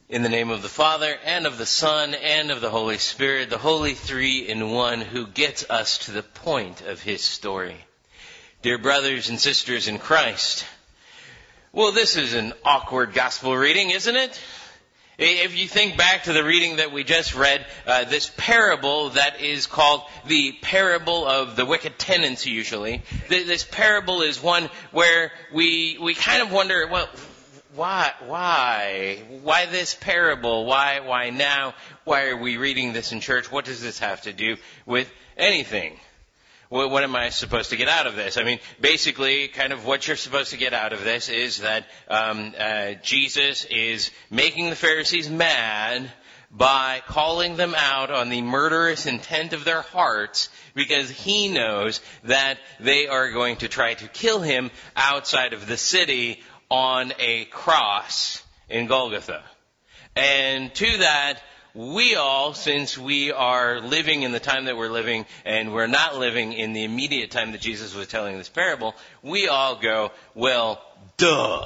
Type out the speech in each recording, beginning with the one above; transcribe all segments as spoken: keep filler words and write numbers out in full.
In the name of the Father, and of the Son, and of the Holy Spirit, the Holy Three in One, who gets us to the point of His story. Dear brothers and sisters in Christ, well, this is an awkward gospel reading, isn't it? If you think back to the reading that we just read, uh, this parable that is called the parable of the wicked tenants usually, this parable is one where we we kind of wonder, well, Why, why, why this parable? Why, why now? Why are we reading this in church? What does this have to do with anything? What, what am I supposed to get out of this? I mean, basically, kind of what you're supposed to get out of this is that um, uh, Jesus is making the Pharisees mad by calling them out on the murderous intent of their hearts, because he knows that they are going to try to kill him outside of the city on a cross in Golgotha. And to that, we all, since we are living in the time that we're living, and we're not living in the immediate time that Jesus was telling this parable, we all go, well, duh.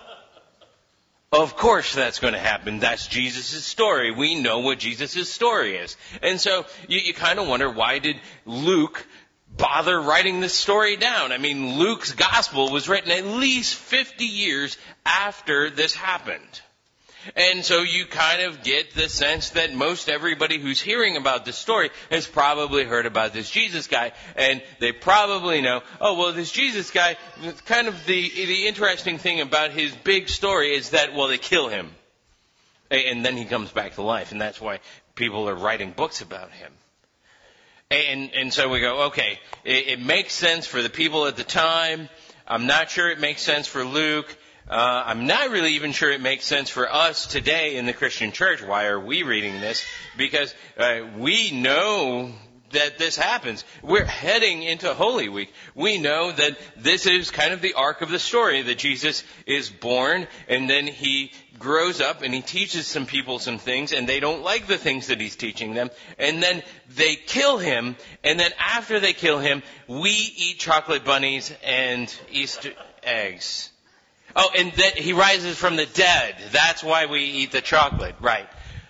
Of course that's going to happen. That's Jesus' story. We know what Jesus' story is. And so you, you kind of wonder, why did Luke bother writing this story down? I mean, Luke's gospel was written at least fifty years after this happened. And so you kind of get the sense that most everybody who's hearing about this story has probably heard about this Jesus guy, and they probably know, oh, well, this Jesus guy, kind of the, the interesting thing about his big story is that, well, they kill him. And then he comes back to life, and that's why people are writing books about him. And, and so we go, okay, it, it makes sense for the people at the time. I'm not sure it makes sense for Luke. Uh, I'm not really even sure it makes sense for us today in the Christian church. Why are we reading this? Because uh, we know that this happens. We're heading into Holy Week. We know that this is kind of the arc of the story, that Jesus is born, and then he grows up and he teaches some people some things, and they don't like the things that he's teaching them, and then they kill him, and then after they kill him, we eat chocolate bunnies and Easter eggs. Oh, and then he rises from the dead. That's why we eat the chocolate, right?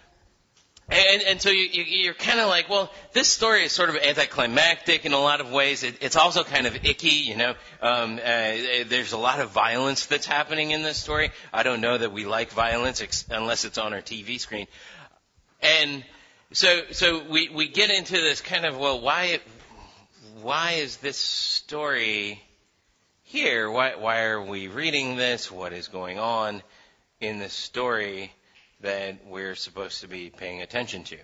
And, and so you, you, you're kind of like, well, this story is sort of anticlimactic in a lot of ways. It, it's also kind of icky, you know. Um, uh, there's a lot of violence that's happening in this story. I don't know that we like violence ex- unless it's on our T V screen. And so, so we, we get into this kind of, well, why, why is this story here? Why, why are we reading this? What is going on in this story that we're supposed to be paying attention to?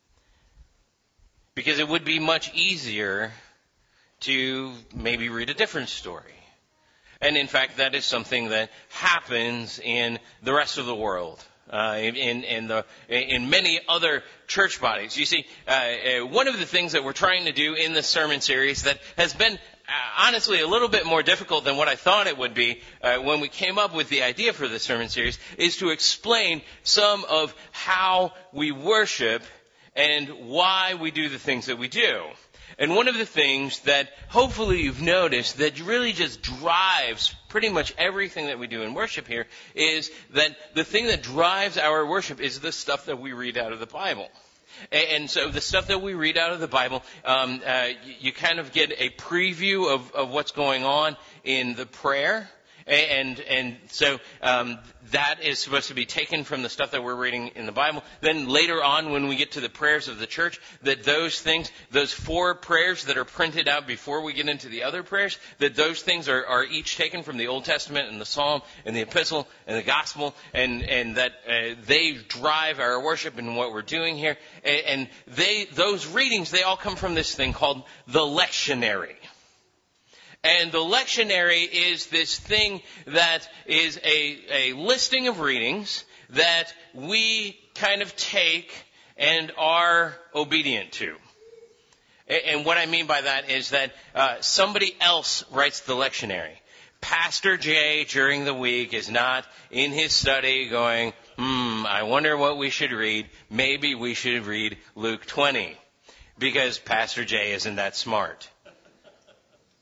Because it would be much easier to maybe read a different story. And in fact, that is something that happens in the rest of the world. Uh, in, in the, in many other church bodies. You see, uh, uh, one of the things that we're trying to do in this sermon series that has been uh, honestly a little bit more difficult than what I thought it would be uh, when we came up with the idea for this sermon series is to explain some of how we worship and why we do the things that we do. And one of the things that hopefully you've noticed that really just drives pretty much everything that we do in worship here is that the thing that drives our worship is the stuff that we read out of the Bible. And so the stuff that we read out of the Bible, um, uh, you kind of get a preview of, of what's going on in the prayer. And and so um, that is supposed to be taken from the stuff that we're reading in the Bible. Then later on, when we get to the prayers of the church, that those things, those four prayers that are printed out before we get into the other prayers, that those things are, are each taken from the Old Testament and the Psalm and the Epistle and the Gospel, and and that uh, they drive our worship and what we're doing here. And, and they those readings, they all come from this thing called the lectionary. And the lectionary is this thing that is a, a listing of readings that we kind of take and are obedient to. And what I mean by that is that uh, somebody else writes the lectionary. Pastor Jay during the week is not in his study going, hmm, I wonder what we should read. Maybe we should read Luke twenty, because Pastor Jay isn't that smart.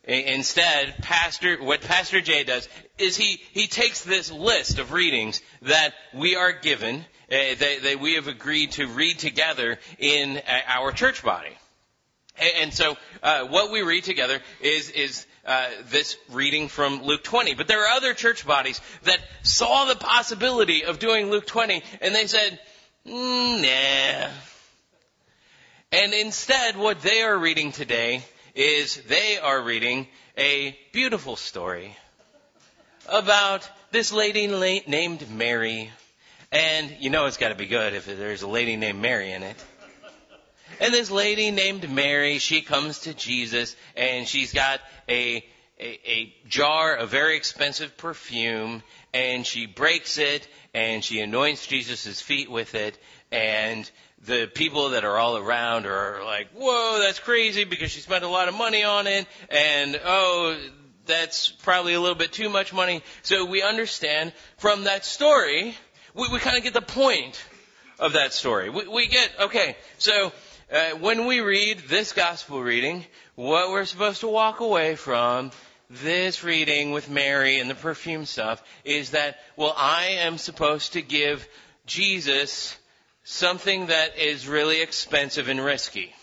Instead, Pastor, what Pastor Jay does is he, he takes this list of readings that we are given, uh, that, that we have agreed to read together in uh, our church body. And, and so, uh, what we read together is, is, uh, this reading from Luke twenty. But there are other church bodies that saw the possibility of doing Luke twenty, and they said, mm, nah. And instead, what they are reading today is they are reading a beautiful story about this lady la- named Mary. And you know it's got to be good if there's a lady named Mary in it. And this lady named Mary, she comes to Jesus, and she's got a, a, a jar of very expensive perfume, and she breaks it, and she anoints Jesus' feet with it, and the people that are all around are like, whoa, that's crazy because she spent a lot of money on it. And, oh, that's probably a little bit too much money. So we understand from that story, we, we kind of get the point of that story. We, we get, okay, so uh, when we read this gospel reading, what we're supposed to walk away from this reading with Mary and the perfume stuff is that, well, I am supposed to give Jesus something that is really expensive and risky.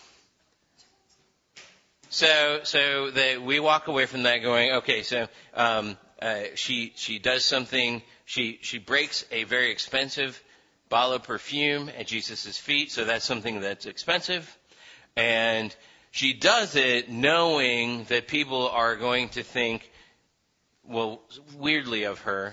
So, so that we walk away from that going, okay, so um, uh, she she does something. She she breaks a very expensive bottle of perfume at Jesus' feet. So that's something that's expensive, and she does it knowing that people are going to think, well, weirdly of her,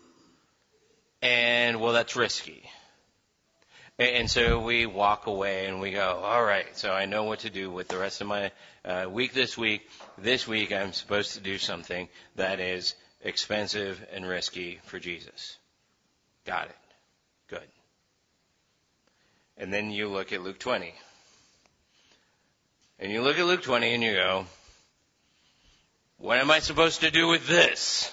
and well, that's risky. And so we walk away and we go, all right, so I know what to do with the rest of my uh, week this week. This week I'm supposed to do something that is expensive and risky for Jesus. Got it. Good. And then you look at Luke twenty. And you look at Luke twenty and you go, what am I supposed to do with this?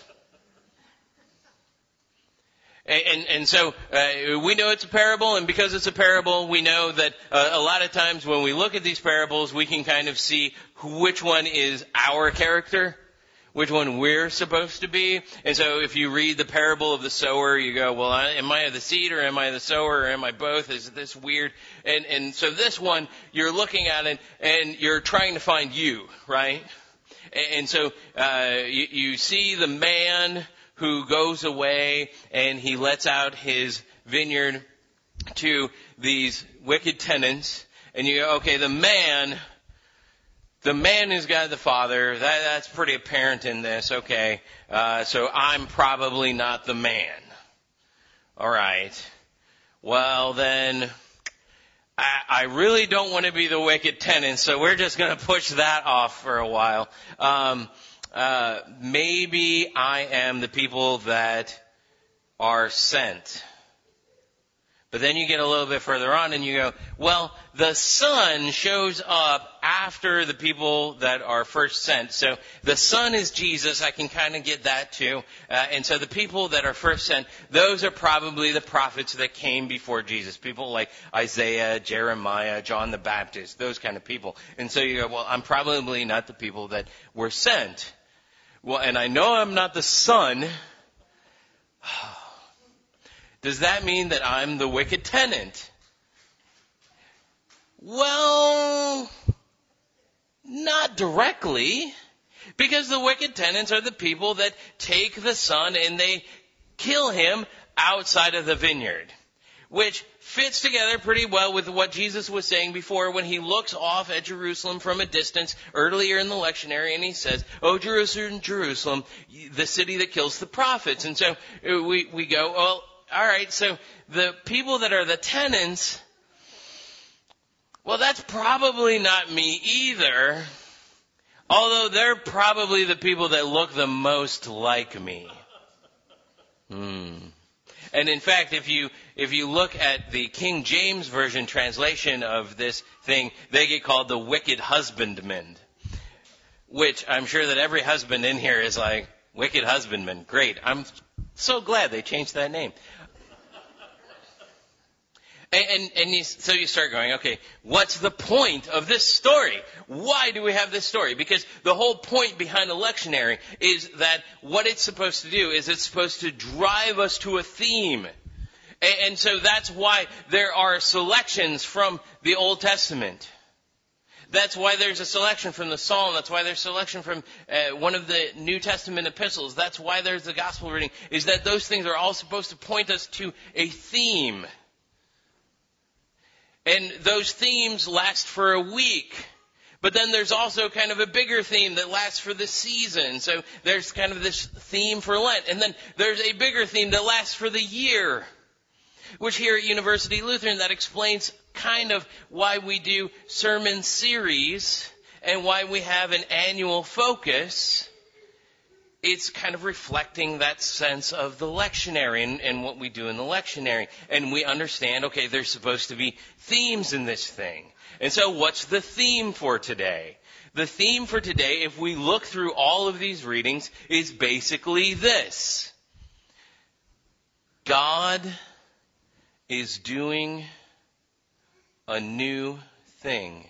And, and so uh, we know it's a parable, and because it's a parable, we know that uh, a lot of times when we look at these parables, we can kind of see which one is our character, which one we're supposed to be. And so if you read the parable of the sower, you go, well, am I the seed or am I the sower or am I both? Is this weird? And, and so this one, you're looking at it and you're trying to find you, right? And, and so uh, you, you see the man who goes away and he lets out his vineyard to these wicked tenants. And you go, okay, the man, the man who's got the father, that, that's pretty apparent in this. Okay, uh, so I'm probably not the man. All right. Well, then I, I really don't want to be the wicked tenant, so we're just going to push that off for a while. Um, Uh, maybe I am the people that are sent. But then you get a little bit further on and you go, well, the Son shows up after the people that are first sent. So the Son is Jesus. I can kind of get that too. Uh, and so the people that are first sent, those are probably the prophets that came before Jesus. People like Isaiah, Jeremiah, John the Baptist, those kind of people. And so you go, well, I'm probably not the people that were sent. Well, and I know I'm not the Son. Does that mean that I'm the wicked tenant? Well, not directly. Because the wicked tenants are the people that take the Son and they kill him outside of the vineyard. Which fits together pretty well with what Jesus was saying before when he looks off at Jerusalem from a distance earlier in the lectionary and he says, oh, Jerusalem, Jerusalem, the city that kills the prophets. And so we, we go, well, all right, so the people that are the tenants, well, that's probably not me either, although they're probably the people that look the most like me. Hmm. And in fact, if you if you look at the King James Version translation of this thing, they get called the wicked husbandmen, which I'm sure that every husband in here is like, wicked husbandman, great. I'm so glad they changed that name. And, and, and you, so you start going, okay, what's the point of this story? Why do we have this story? Because the whole point behind the lectionary is that what it's supposed to do is it's supposed to drive us to a theme. And, and so that's why there are selections from the Old Testament. That's why there's a selection from the Psalm. That's why there's a selection from uh, one of the New Testament epistles. That's why there's the gospel reading, is that those things are all supposed to point us to a theme. And those themes last for a week. But then there's also kind of a bigger theme that lasts for the season. So there's kind of this theme for Lent. And then there's a bigger theme that lasts for the year. Which here at University Lutheran, that explains kind of why we do sermon series and why we have an annual focus. It's kind of reflecting that sense of the lectionary and, and what we do in the lectionary. And we understand, okay, there's supposed to be themes in this thing. And so what's the theme for today? The theme for today, if we look through all of these readings, is basically this. God is doing a new thing.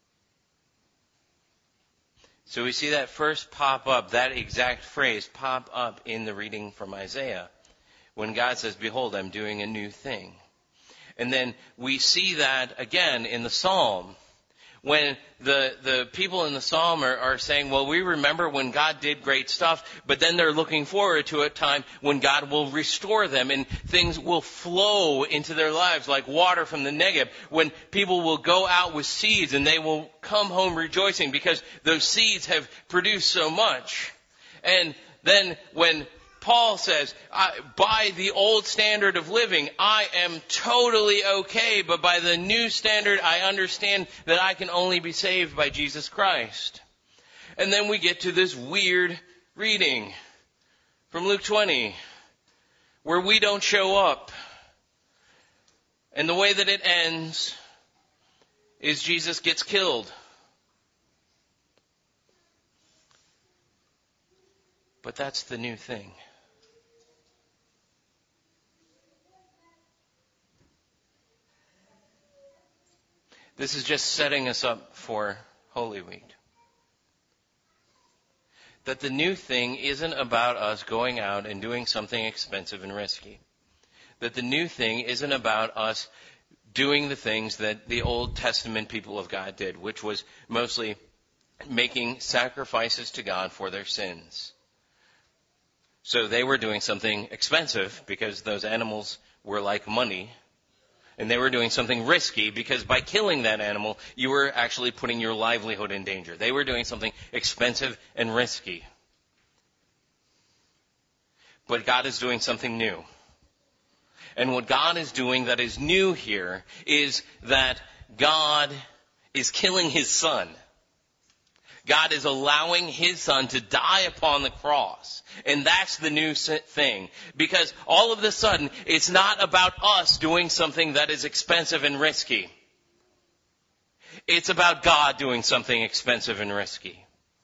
So we see that first pop up, that exact phrase pop up in the reading from Isaiah when God says, behold, I'm doing a new thing. And then we see that again in the Psalm when the the people in the Psalm are, are saying, well, we remember when God did great stuff, but then they're looking forward to a time when God will restore them and things will flow into their lives like water from the Negev, when people will go out with seeds and they will come home rejoicing because those seeds have produced so much. And then when Paul says, by the old standard of living, I am totally okay, but by the new standard, I understand that I can only be saved by Jesus Christ. And then we get to this weird reading from Luke twenty, where we don't show up. And the way that it ends is Jesus gets killed. But that's the new thing. This is just setting us up for Holy Week. That the new thing isn't about us going out and doing something expensive and risky. That the new thing isn't about us doing the things that the Old Testament people of God did, which was mostly making sacrifices to God for their sins. So they were doing something expensive because those animals were like money. And they were doing something risky because by killing that animal, you were actually putting your livelihood in danger. They were doing something expensive and risky. But God is doing something new. And what God is doing that is new here is that God is killing His Son. God is allowing His Son to die upon the cross. And that's the new thing. Because all of a sudden, it's not about us doing something that is expensive and risky. It's about God doing something expensive and risky.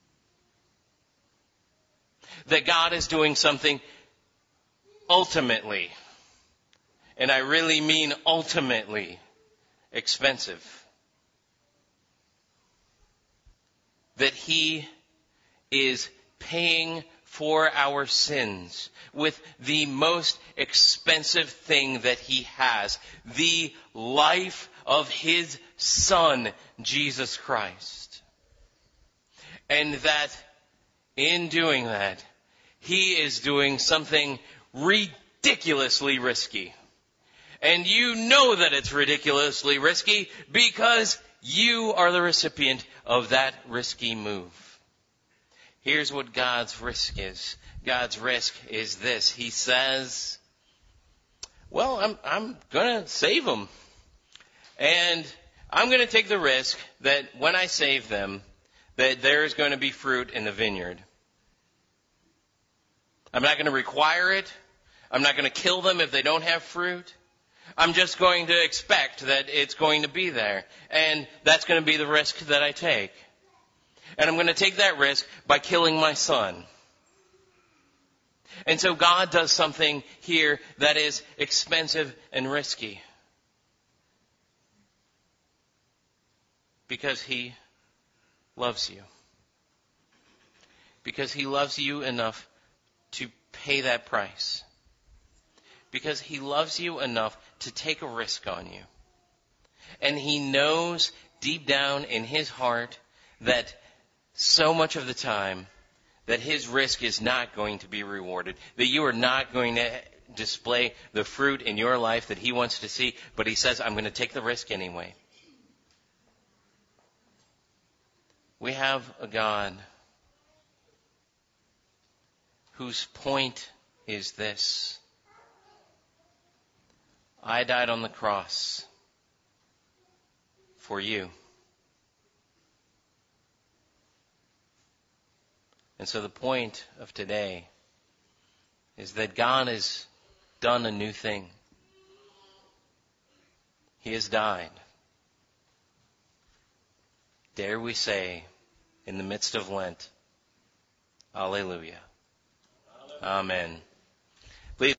That God is doing something ultimately, and I really mean ultimately, expensive. That He is paying for our sins with the most expensive thing that He has, the life of His Son, Jesus Christ. And that in doing that, He is doing something ridiculously risky. And you know that it's ridiculously risky because you are the recipient of that risky move. Here's what God's risk is. God's risk is this. He says, well, I'm, I'm going to save them. And I'm going to take the risk that when I save them, that there's going to be fruit in the vineyard. I'm not going to require it. I'm not going to kill them if they don't have fruit. I'm just going to expect that it's going to be there. And that's going to be the risk that I take. And I'm going to take that risk by killing my son. And so God does something here that is expensive and risky. Because he loves you. Because he loves you enough to pay that price. Because he loves you enough to take a risk on you. And he knows deep down in his heart that so much of the time that his risk is not going to be rewarded, that you are not going to display the fruit in your life that he wants to see, but he says, I'm going to take the risk anyway. We have a God whose point is this: I died on the cross for you. And so the point of today is that God has done a new thing. He has died. Dare we say, in the midst of Lent, Alleluia. Amen.